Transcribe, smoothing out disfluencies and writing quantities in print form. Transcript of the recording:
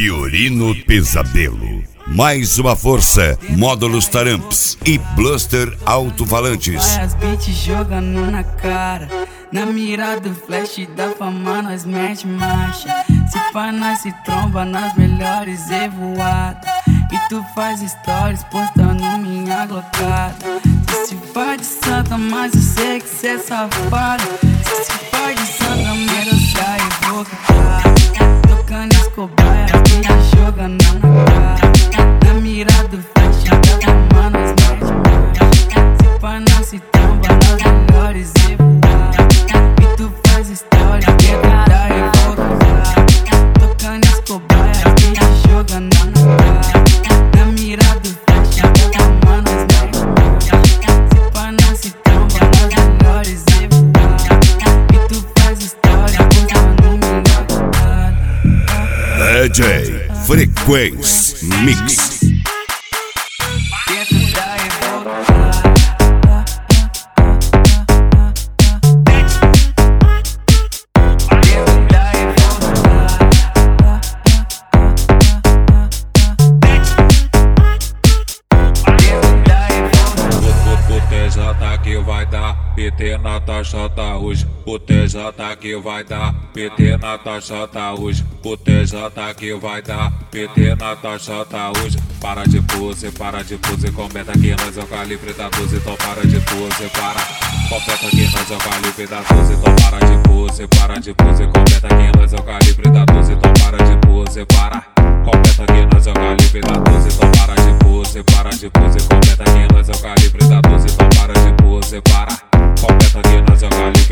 Fiorino Pesadelo. Mais uma força, módulos Taramps e Bluster alto-falantes. Vai as beats jogando na cara, na mira do flash da fama nós mete marcha. Se pá nós se tromba nas melhores evoadas. E tu faz stories postando minha glocada. Se pá de santa, mas eu sei que cê é safado. Se pá de santa, mas eu saio e vou quitar. Tocando escobar, as beats jogando na cara, na mira do flash da fama nós mete marcha. Se pá nós se tromba nas melhores evoadas. E tu faz história, quer dar e vou quitar. Tocando escobar, as beats jogando na cara, na mira do flash da fama nós mete marcha. Se pá nós se tromba nas melhores evoadas. E tu faz história, postando minha glocada. DJ Frequência Mix. Dentro da revolta. Dentro da revolta. Dentro da revolta. O TJ que vai dar PT na taxota hoje. O TJ que vai dar PT na taxota hoje. O TJ que vai dar PT na taxota hoje. Para de pose, comenta que nós é o calibre da 12. Então para de pose, comenta que nós é o calibre da 12. Então para de pose, comenta que nós é o calibre da 12. Então para de pose, comenta que nós é o calibre da 12. Então para de pose, comenta que nós é o calibre da 12. Então para de pose, comenta que nós é o calibre